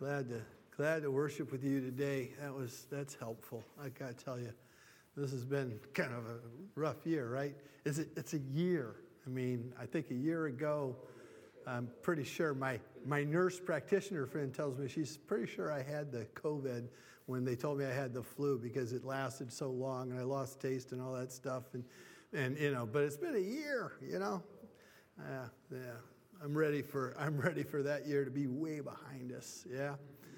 Glad to worship with you today. That's helpful. I gotta tell you, this has been kind of a rough year, right? It's a year. I mean, I think a year ago, I'm pretty sure my nurse practitioner friend tells me she's pretty sure I had the COVID when they told me I had the flu because it lasted so long and I lost taste and all that stuff and but it's been a year, Yeah. I'm ready for that year to be way behind us. Yeah.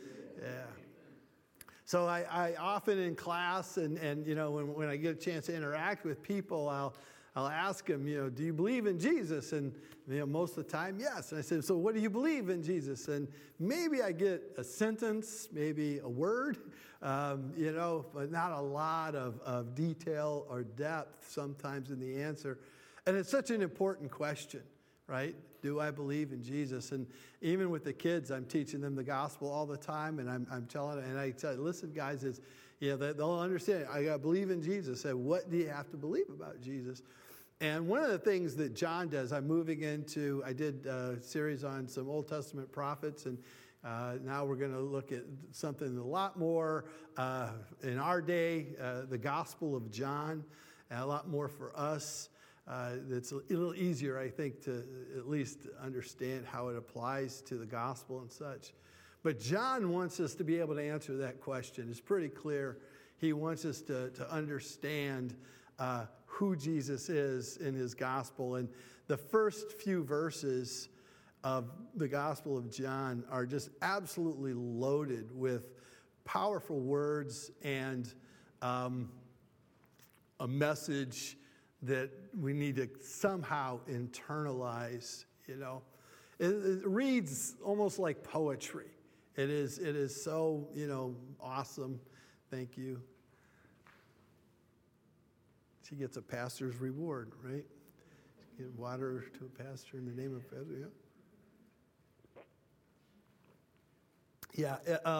So I often in class and when I get a chance to interact with people, I'll ask them, do you believe in Jesus? And most of the time, yes. And I say, so what do you believe in Jesus? And maybe I get a sentence, maybe a word, but not a lot of detail or depth sometimes in the answer. And it's such an important question, right? Do I believe in Jesus? And even with the kids, I'm teaching them the gospel all the time, and I'm telling them, and I tell them, listen, guys, they'll understand. I got to believe in Jesus. And what do you have to believe about Jesus? And one of the things that John does, I did a series on some Old Testament prophets, and now we're going to look at something a lot more in our day, the Gospel of John, and a lot more for us. It's a little easier, I think, to at least understand how it applies to the gospel and such. But John wants us to be able to answer that question. It's pretty clear. He wants us to understand who Jesus is in his gospel. And the first few verses of the Gospel of John are just absolutely loaded with powerful words and a message that we need to somehow internalize, It reads almost like poetry. It is so, awesome. Thank you. She gets a pastor's reward, right? Get water to a pastor in the name of pastor, yeah.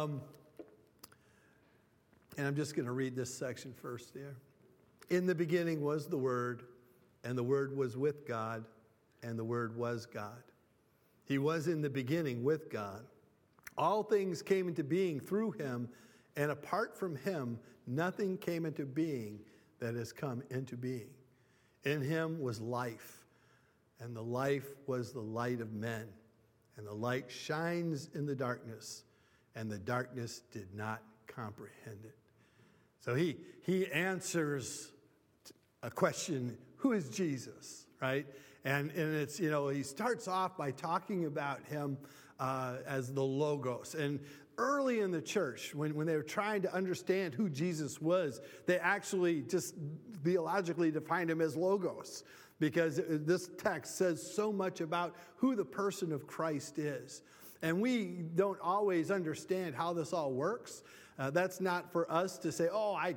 And I'm just going to read this section first there. In the beginning was the Word, and the Word was with God, and the Word was God. He was in the beginning with God. All things came into being through him, and apart from him, nothing came into being that has come into being. In him was life, and the life was the light of men. And the light shines in the darkness, and the darkness did not comprehend it. So he answers a question, who is Jesus, right? And it's, he starts off by talking about him as the Logos. And early in the church, when they were trying to understand who Jesus was, they actually just theologically defined him as Logos, because this text says so much about who the person of Christ is. And we don't always understand how this all works. That's not for us to say,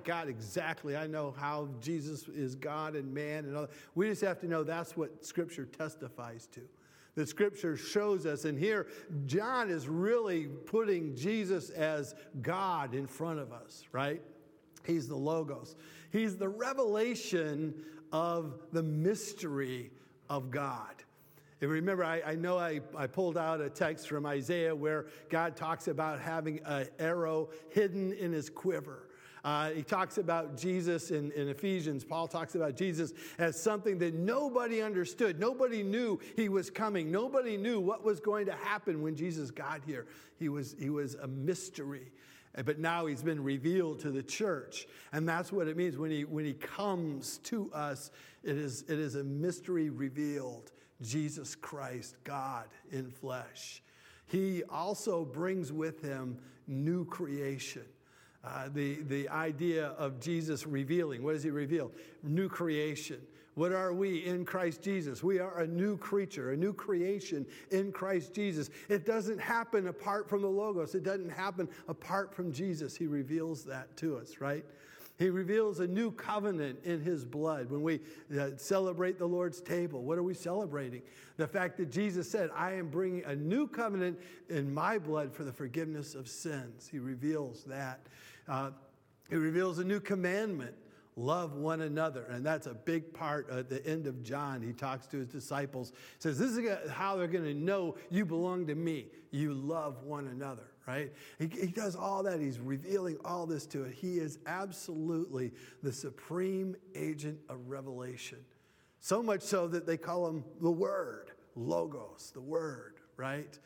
I know how Jesus is God and man and all that. We just have to know that's what Scripture testifies to. The Scripture shows us, and here John is really putting Jesus as God in front of us, right? He's the Logos. He's the revelation of the mystery of God. And remember, I pulled out a text from Isaiah where God talks about having an arrow hidden in his quiver. He talks about Jesus in Ephesians. Paul talks about Jesus as something that nobody understood. Nobody knew he was coming. Nobody knew what was going to happen when Jesus got here. He was a mystery. But now he's been revealed to the church. And that's what it means when he comes to us. It is a mystery revealed. Jesus Christ, God in flesh. He also brings with him new creation. The idea of Jesus revealing. What does he reveal? New creation. What are we in Christ Jesus? We are a new creature, a new creation in Christ Jesus. It doesn't happen apart from the Logos. It doesn't happen apart from Jesus. He reveals that to us, right? He reveals a new covenant in his blood. When we celebrate the Lord's table, what are we celebrating? The fact that Jesus said, I am bringing a new covenant in my blood for the forgiveness of sins. He reveals that. He reveals a new commandment love one another. And that's a big part at the end of John. He talks to his disciples, says, this is how they're going to know you belong to me. You love one another, right? He does all that. He's revealing all this to it. He is absolutely the supreme agent of revelation. So much so that they call him the Word, Logos, the Word, right?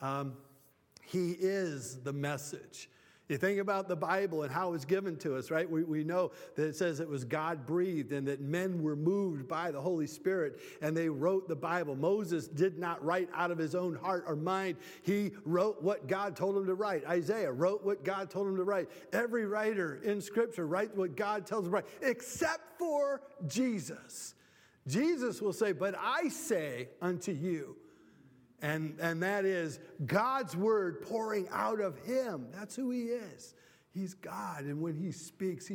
He is the message. You think about the Bible and how it was given to us, right? We know that it says it was God-breathed and that men were moved by the Holy Spirit and they wrote the Bible. Moses did not write out of his own heart or mind. He wrote what God told him to write. Isaiah wrote what God told him to write. Every writer in Scripture writes what God tells them to write, except for Jesus. Jesus will say, but I say unto you. And that is God's word pouring out of him. That's who he is. He's God. And when he speaks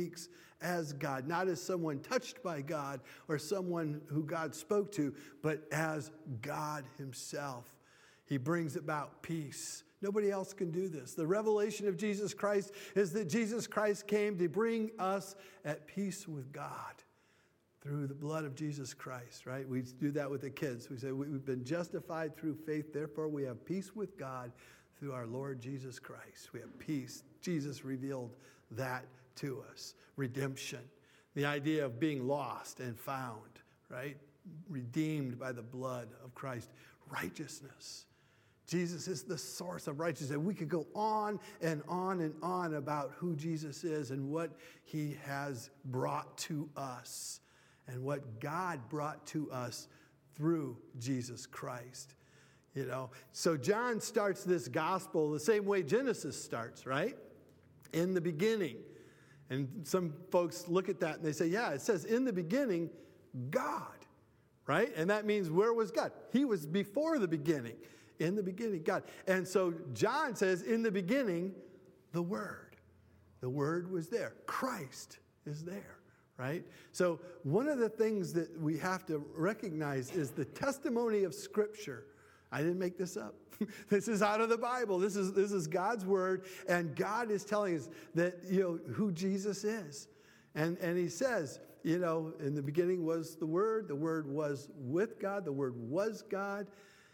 as God, not as someone touched by God or someone who God spoke to, but as God himself. He brings about peace. Nobody else can do this. The revelation of Jesus Christ is that Jesus Christ came to bring us at peace with God. Through the blood of Jesus Christ, right? We do that with the kids. We say we've been justified through faith. Therefore, we have peace with God through our Lord Jesus Christ. We have peace. Jesus revealed that to us. Redemption. The idea of being lost and found, right? Redeemed by the blood of Christ. Righteousness. Jesus is the source of righteousness. And we could go on and on and on about who Jesus is and what he has brought to us. And what God brought to us through Jesus Christ. You know, so John starts this gospel the same way Genesis starts, right? In the beginning. And some folks look at that and they say, yeah, it says in the beginning, God, right? And that means where was God? He was before the beginning. In the beginning, God. And so John says in the beginning, the Word. The Word was there. Christ is there. Right? So one of the things that we have to recognize is the testimony of Scripture. I didn't make this up. This is out of the Bible. This is God's word, and God is telling us that, you know, who Jesus is. And he says, you know, in the beginning was the Word was with God, the Word was God.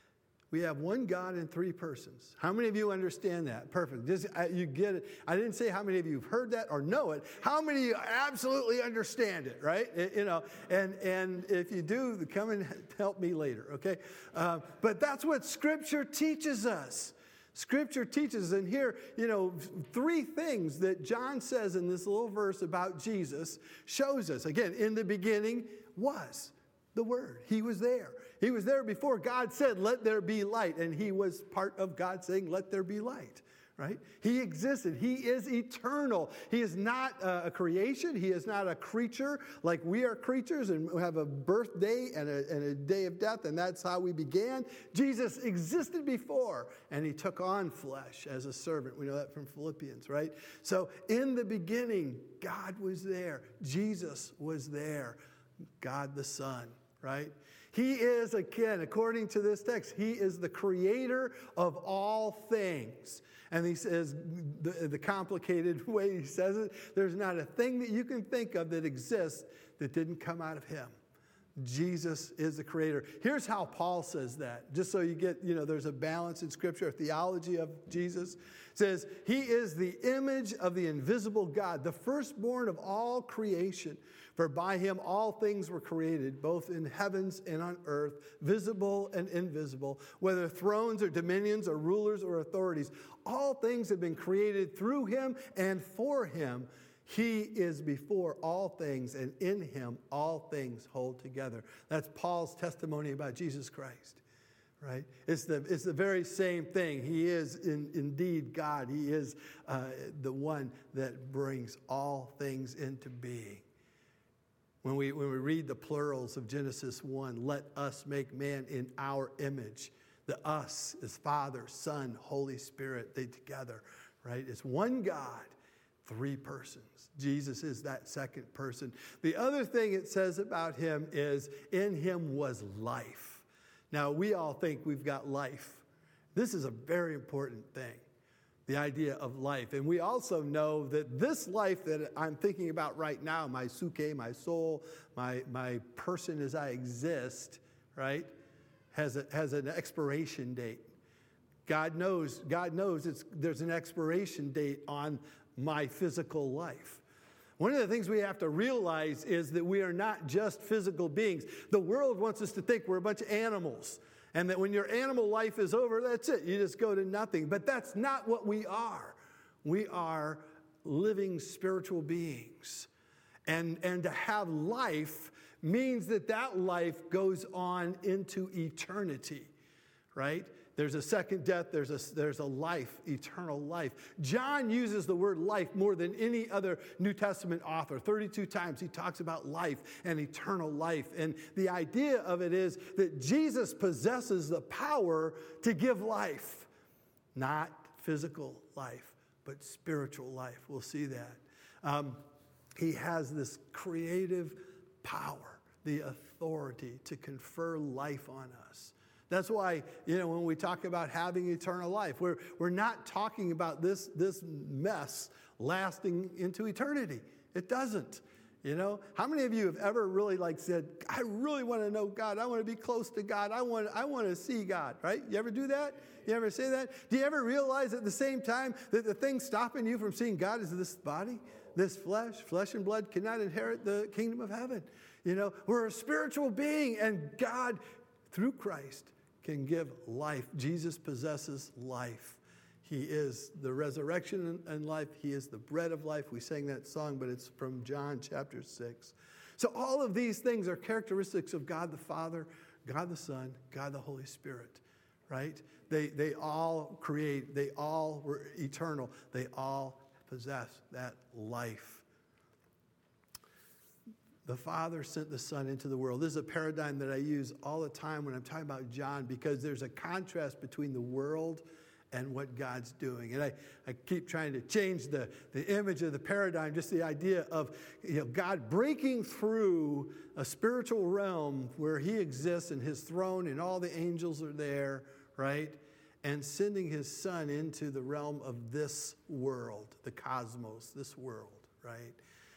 We have one God in three persons. How many of you understand that? Perfect. You get it. I didn't say how many of you have heard that or know it. How many of you absolutely understand it, right? You know, and if you do, come and help me later, okay? But that's what Scripture teaches us. Scripture teaches, and here, you know, three things that John says in this little verse about Jesus shows us. Again, in the beginning was the Word. He was there. He was there before God said, let there be light. And he was part of God saying, let there be light, right? He existed. He is eternal. He is not a creation. He is not a creature like we are creatures and we have a birthday and a day of death, and that's how we began. Jesus existed before, and he took on flesh as a servant. We know that from Philippians, right? So in the beginning, God was there. Jesus was there. God the Son, right? He is, again, according to this text, he is the creator of all things. And he says, the complicated way he says it, there's not a thing that you can think of that exists that didn't come out of him. Jesus is the creator. Here's how Paul says that, just so you get, you know, there's a balance in Scripture, a theology of Jesus. It says, he is the image of the invisible God, the firstborn of all creation. For by him all things were created, both in heavens and on earth, visible and invisible, whether thrones or dominions or rulers or authorities. All things have been created through him and for him. He is before all things, and in him all things hold together. That's Paul's testimony about Jesus Christ, right? It's the very same thing. He is indeed God. He is the one that brings all things into being. When we read the plurals of Genesis 1, let us make man in our image. The us is Father, Son, Holy Spirit, they together, right? It's one God, three persons. Jesus is that second person. The other thing it says about him is in him was life. Now, we all think we've got life. This is a very important thing. the idea of life. And we also know that this life that I'm thinking about right now, my suke, my soul, my person as I exist, right, has an expiration date. God knows there's an expiration date on my physical life. One of the things we have to realize is that we are not just physical beings. The world wants us to think we're a bunch of animals, and that when your animal life is over, that's it. You just go to nothing. But that's not what we are. We are living spiritual beings. And to have life means that life goes on into eternity, right? There's a second death, there's a life, eternal life. John uses the word life more than any other New Testament author. 32 times he talks about life and eternal life. And the idea of it is that Jesus possesses the power to give life. Not physical life, but spiritual life. We'll see that. He has this creative power, the authority to confer life on us. That's why, when we talk about having eternal life, we're not talking about this mess lasting into eternity. It doesn't. How many of you have ever really said, I really want to know God. I want to be close to God. I want to see God, right? You ever do that? You ever say that? Do you ever realize at the same time that the thing stopping you from seeing God is this body, this flesh? Flesh and blood cannot inherit the kingdom of heaven. We're a spiritual being, and God, through Christ, can give life. Jesus possesses life. He is the resurrection and life. He is the bread of life. We sang that song, but it's from John chapter 6. So all of these things are characteristics of God the Father, God the Son, God the Holy Spirit, right? They all create, they all were eternal. They all possess that life. The Father sent the Son into the world. This is a paradigm that I use all the time when I'm talking about John, because there's a contrast between the world and what God's doing. And I keep trying to change the image of the paradigm, just the idea of God breaking through a spiritual realm where he exists and his throne and all the angels are there, right? And sending his Son into the realm of this world, the cosmos, this world, right?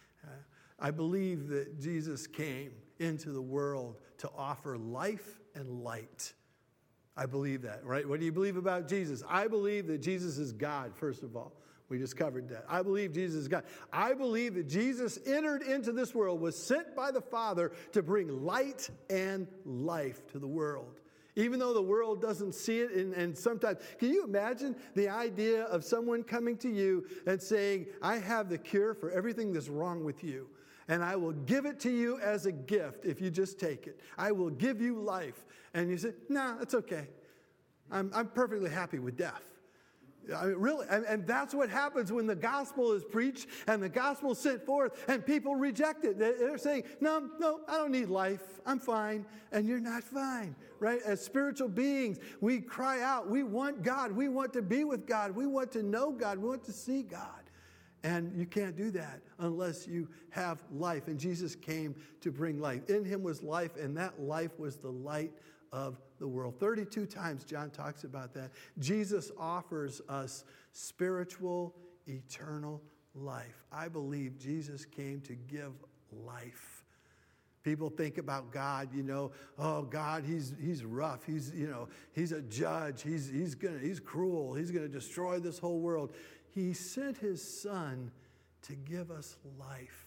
I believe that Jesus came into the world to offer life and light. I believe that, right? What do you believe about Jesus? I believe that Jesus is God, first of all. We just covered that. I believe Jesus is God. I believe that Jesus entered into this world, was sent by the Father to bring light and life to the world. Even though the world doesn't see it, and sometimes, can you imagine the idea of someone coming to you and saying, I have the cure for everything that's wrong with you, and I will give it to you as a gift if you just take it. I will give you life. And you say, no, it's okay. I'm perfectly happy with death. I mean, really, and that's what happens when the gospel is preached and the gospel is sent forth and people reject it. They're saying, no, I don't need life. I'm fine. And you're not fine, right? As spiritual beings, we cry out. We want God. We want to be with God. We want to know God. We want to see God. And you can't do that unless you have life. And Jesus came to bring life. In him was life, and that life was the light of the world. 32 times John talks about that. Jesus offers us spiritual, eternal life. I believe Jesus came to give life. People think about God, oh, God, he's rough. He's a judge. He's cruel. He's going to destroy this whole world. He sent his Son to give us life.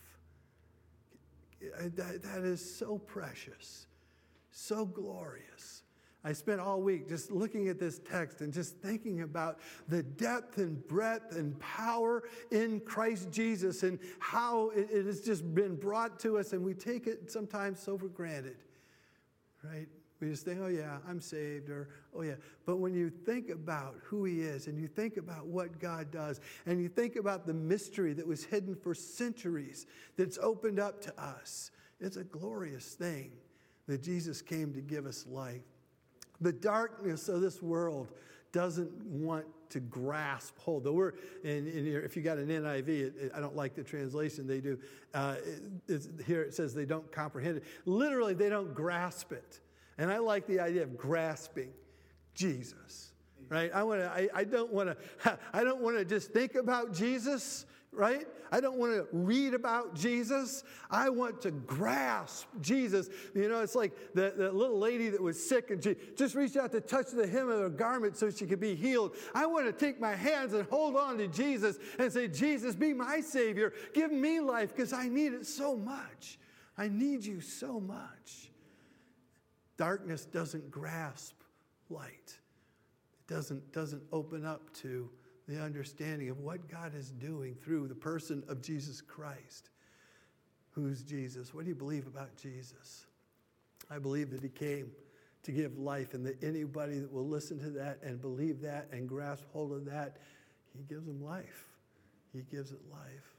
That is so precious, so glorious. I spent all week just looking at this text and just thinking about the depth and breadth and power in Christ Jesus and how it has just been brought to us, and we take it sometimes so for granted, right? We just think, oh yeah, I'm saved, or oh yeah. But when you think about who he is, and you think about what God does, and you think about the mystery that was hidden for centuries that's opened up to us, it's a glorious thing that Jesus came to give us life. The darkness of this world doesn't want to grasp hold. The word, if you got an NIV, I don't like the translation they do. Here it says they don't comprehend it. Literally, they don't grasp it. And I like the idea of grasping Jesus. right? I don't want to just think about Jesus, right? I don't want to read about Jesus. I want to grasp Jesus. You know, it's like the little lady that was sick and she just reached out to touch the hem of her garment so she could be healed. I want to take my hands and hold on to Jesus and say, Jesus, be my Savior. Give me life because I need it so much. I need you so much. Darkness doesn't grasp light. It doesn't open up to the understanding of what God is doing through the person of Jesus Christ. Who's Jesus? What do you believe about Jesus? I believe that he came to give life, and that anybody that will listen to that and believe that and grasp hold of that, he gives them life. He gives it life.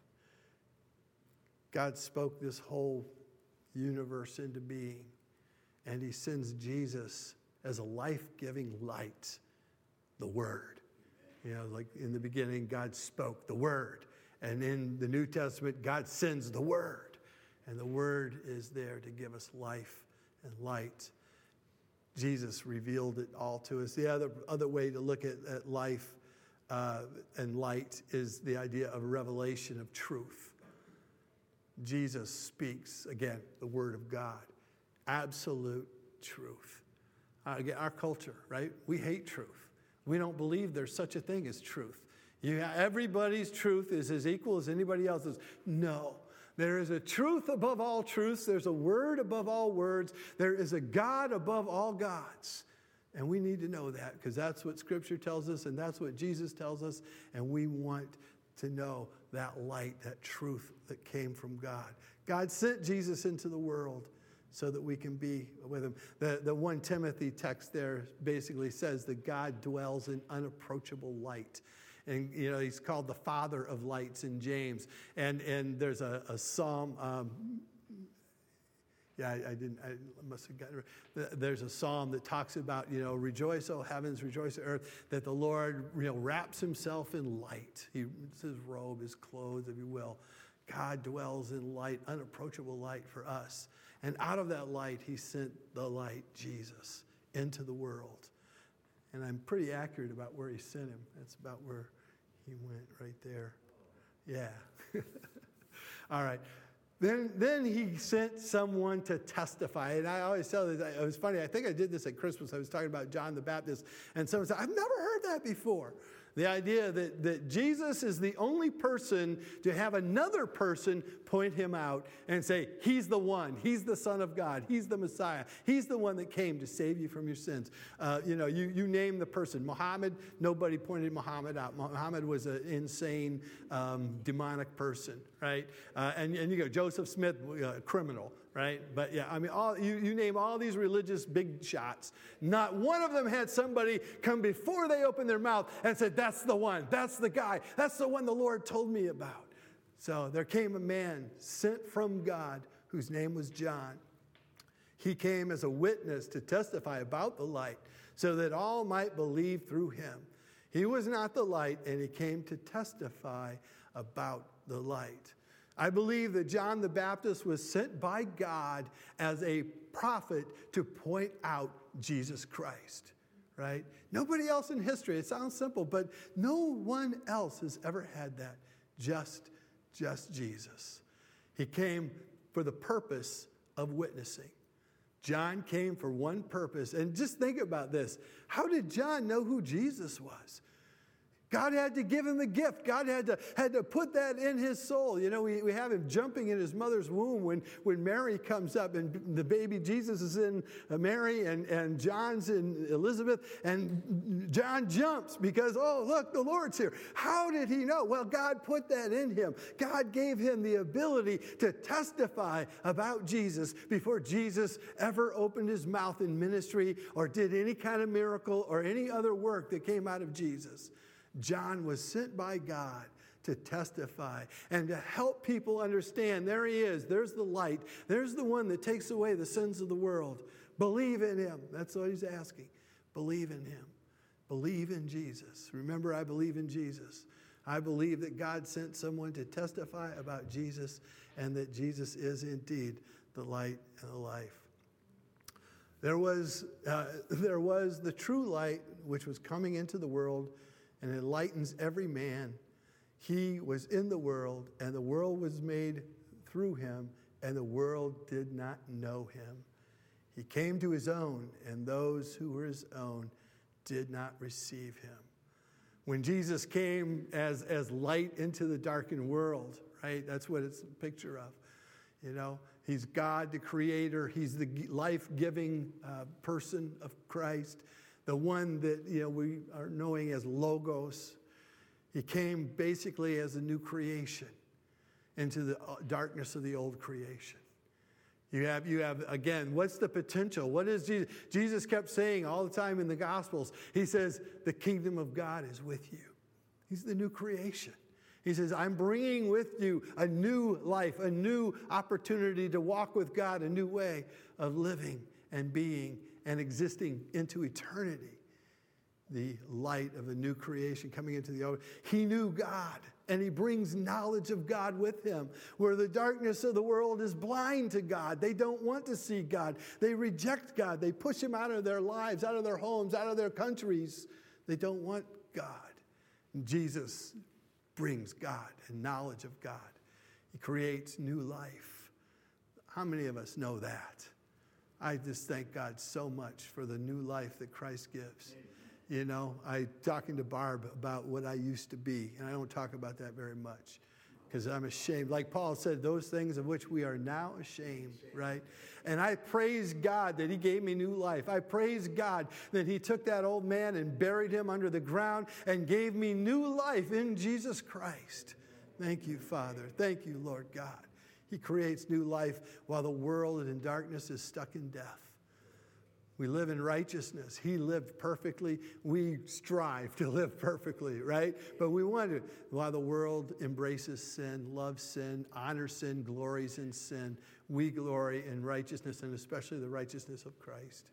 God spoke this whole universe into being, and he sends Jesus as a life-giving light, the Word. You know, like in the beginning, God spoke the Word. And in the New Testament, God sends the Word. And the Word is there to give us life and light. Jesus revealed it all to us. The other way to look at life and light is the idea of revelation of truth. Jesus speaks, again, the Word of God. Absolute truth. Again, our culture, right? We hate truth. We don't believe there's such a thing as truth. Everybody's truth is as equal as anybody else's. No. There is a truth above all truths. There's a word above all words. There is a God above all gods. And we need to know that because that's what Scripture tells us and that's what Jesus tells us. And we want to know that light, that truth that came from God. God sent Jesus into the world so that we can be with him. The 1 Timothy text there basically says that God dwells in unapproachable light. And, you know, he's called the Father of lights in James. And there's a psalm. I must have gotten it. There's a psalm that talks about, you know, rejoice, O heavens, rejoice, O earth, that the Lord, you know, wraps himself in light. It's his robe, his clothes, if you will. God dwells in light, unapproachable light for us. And out of that light, he sent the light, Jesus, into the world. And I'm pretty accurate about where he sent him. That's about where he went right there. Yeah. All right. Then he sent someone to testify. And I always tell this, it was funny, I think I did this at Christmas. I was talking about John the Baptist. And someone said, I've never heard that before. The idea that Jesus is the only person to have another person point him out and say, he's the one. He's the Son of God. He's the Messiah. He's the one that came to save you from your sins. You name the person. Muhammad, nobody pointed Muhammad out. Muhammad was an insane, demonic person, right? And you go, Joseph Smith, criminal. Right? But yeah, I mean, you name all these religious big shots. Not one of them had somebody come before they opened their mouth and said, that's the one, that's the guy, that's the one the Lord told me about. So there came a man sent from God whose name was John. He came as a witness to testify about the light so that all might believe through him. He was not the light, and he came to testify about the light. I believe that John the Baptist was sent by God as a prophet to point out Jesus Christ, right? Nobody else in history, it sounds simple, but no one else has ever had that, just Jesus. He came for the purpose of witnessing. John came for one purpose, and just think about this. How did John know who Jesus was? God had to give him the gift. God had to put that in his soul. You know, we have him jumping in his mother's womb when Mary comes up and the baby Jesus is in Mary and John's in Elizabeth. And John jumps because, oh, look, the Lord's here. How did he know? Well, God put that in him. God gave him the ability to testify about Jesus before Jesus ever opened his mouth in ministry or did any kind of miracle or any other work that came out of Jesus. John was sent by God to testify and to help people understand. There he is. There's the light. There's the one that takes away the sins of the world. Believe in him. That's what he's asking. Believe in him. Believe in Jesus. Remember, I believe in Jesus. I believe that God sent someone to testify about Jesus and that Jesus is indeed the light and the life. There was the true light which was coming into the world and enlightens every man. He was in the world, and the world was made through him, and the world did not know him. He came to his own, and those who were his own did not receive him. When Jesus came as light into the darkened world, right? That's what it's a picture of. You know, he's God, the creator. He's the life-giving person of Christ, the one that, you know, we are knowing as Logos. He came basically as a new creation into the darkness of the old creation. You have again, what's the potential? What is Jesus? Jesus kept saying all the time in the Gospels, he says, the kingdom of God is with you. He's the new creation. He says, I'm bringing with you a new life, a new opportunity to walk with God, a new way of living and being and existing into eternity. The light of a new creation coming into the old. He knew God, and he brings knowledge of God with him. Where the darkness of the world is blind to God. They don't want to see God. They reject God. They push him out of their lives, out of their homes, out of their countries. They don't want God. And Jesus brings God and knowledge of God. He creates new life. How many of us know that? I just thank God so much for the new life that Christ gives. You know, I talking to Barb about what I used to be, and I don't talk about that very much because I'm ashamed. Like Paul said, those things of which we are now ashamed, right? And I praise God that he gave me new life. I praise God that he took that old man and buried him under the ground and gave me new life in Jesus Christ. Thank you, Father. Thank you, Lord God. He creates new life while the world in darkness is stuck in death. We live in righteousness. He lived perfectly. We strive to live perfectly, right? But we wonder while the world embraces sin, loves sin, honors sin, glories in sin, we glory in righteousness, and especially the righteousness of Christ.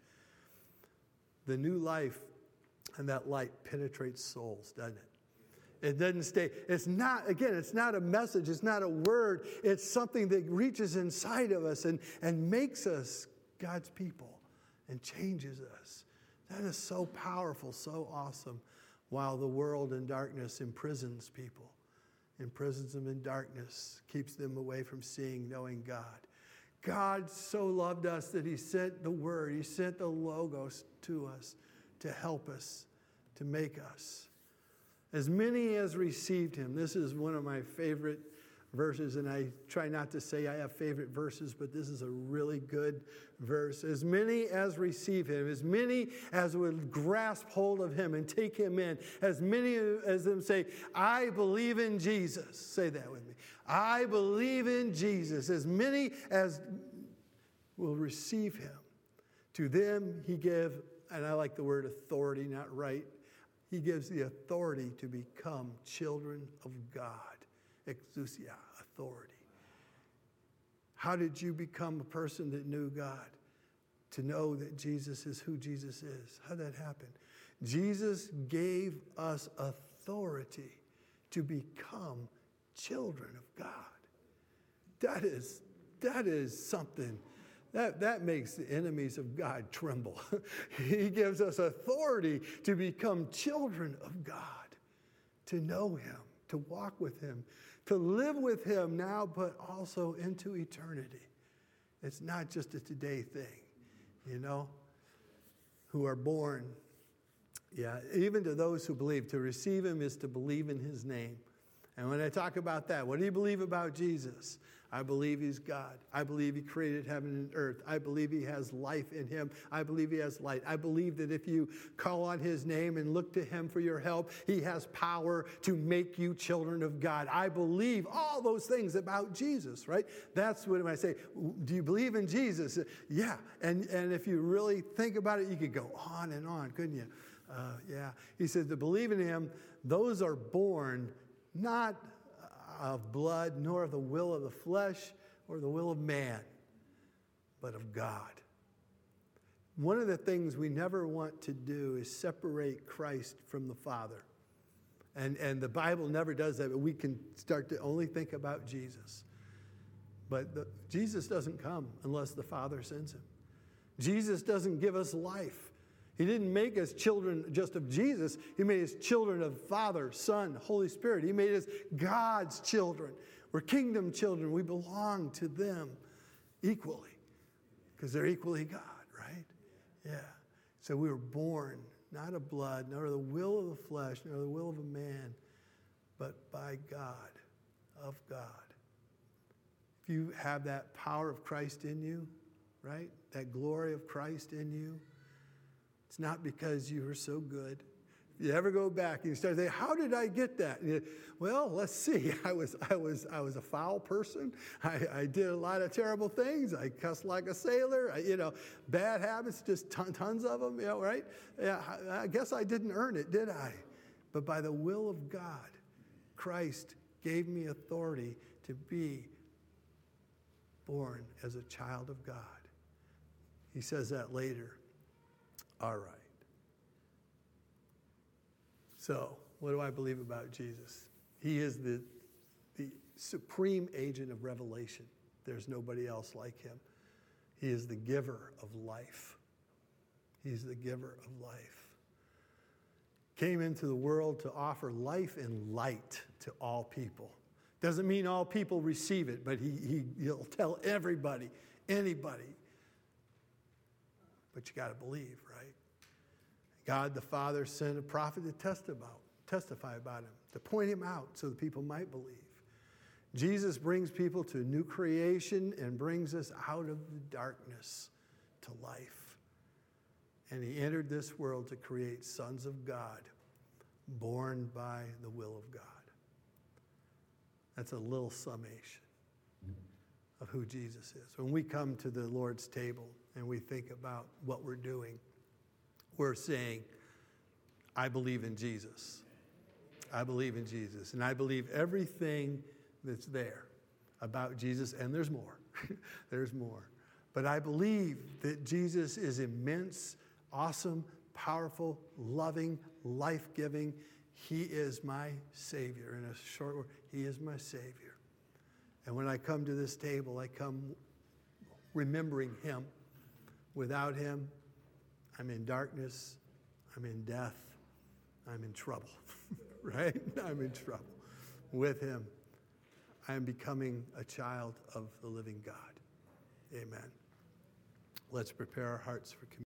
The new life and that light penetrates souls, doesn't it? It doesn't stay. It's not a message. It's not a word. It's something that reaches inside of us and makes us God's people. And changes us. That is so powerful, so awesome. While the world in darkness imprisons people, imprisons them in darkness, keeps them away from seeing, knowing God. God so loved us that he sent the Word, he sent the Logos to us to help us, to make us. As many as received him, this is one of my favorite verses, and I try not to say I have favorite verses, but this is a really good verse. As many as receive him, as many as would grasp hold of him and take him in, as many as them say, I believe in Jesus. Say that with me. I believe in Jesus. As many as will receive him, to them he gave, and I like the word authority, not right. He gives the authority to become children of God. Exousia, authority. How did you become a person that knew God? To know that Jesus is who Jesus is. How did that happen? Jesus gave us authority to become children of God. That is something. That makes the enemies of God tremble. He gives us authority to become children of God, to know him, to walk with him, to live with him now, but also into eternity. It's not just a today thing, you know, who are born. Yeah, even to those who believe, to receive him is to believe in his name. And when I talk about that, what do you believe about Jesus? I believe he's God. I believe he created heaven and earth. I believe he has life in him. I believe he has light. I believe that if you call on his name and look to him for your help, he has power to make you children of God. I believe all those things about Jesus, right? That's what I say. Do you believe in Jesus? Yeah. And if you really think about it, you could go on and on, couldn't you? Yeah. He says to believe in him, those are born not of blood, nor of the will of the flesh or the will of man, but of God. One of the things we never want to do is separate Christ from the Father. And the Bible never does that, but we can start to only think about Jesus. But Jesus doesn't come unless the Father sends him. Jesus doesn't give us life. He didn't make us children just of Jesus. He made us children of Father, Son, Holy Spirit. He made us God's children. We're kingdom children. We belong to them equally because they're equally God, right? Yeah. So we were born not of blood, nor the will of the flesh, nor the will of a man, but by God, of God. If you have that power of Christ in you, right? That glory of Christ in you, it's not because you were so good. If you ever go back and you start saying, how did I get that? Well, let's see. I was a foul person. I did a lot of terrible things. I cussed like a sailor. Bad habits, just tons of them, right? Yeah, I guess I didn't earn it, did I? But by the will of God, Christ gave me authority to be born as a child of God. He says that later. All right. So, what do I believe about Jesus? He is the supreme agent of revelation. There's nobody else like him. He is the giver of life. He's the giver of life. Came into the world to offer life and light to all people. Doesn't mean all people receive it, but he'll tell everybody, anybody. But you got to believe, right? God the Father sent a prophet to testify about him, to point him out so that people might believe. Jesus brings people to new creation and brings us out of the darkness to life. And he entered this world to create sons of God, born by the will of God. That's a little summation of who Jesus is. When we come to the Lord's table and we think about what we're doing, we're saying, I believe in Jesus. I believe in Jesus. And I believe everything that's there about Jesus, and there's more. There's more. But I believe that Jesus is immense, awesome, powerful, loving, life-giving. He is my Savior. In a short word, he is my Savior. And when I come to this table, I come remembering him. Without him, I'm in darkness, I'm in death, I'm in trouble, right? I'm in trouble. With him, I am becoming a child of the living God. Amen. Let's prepare our hearts for communion.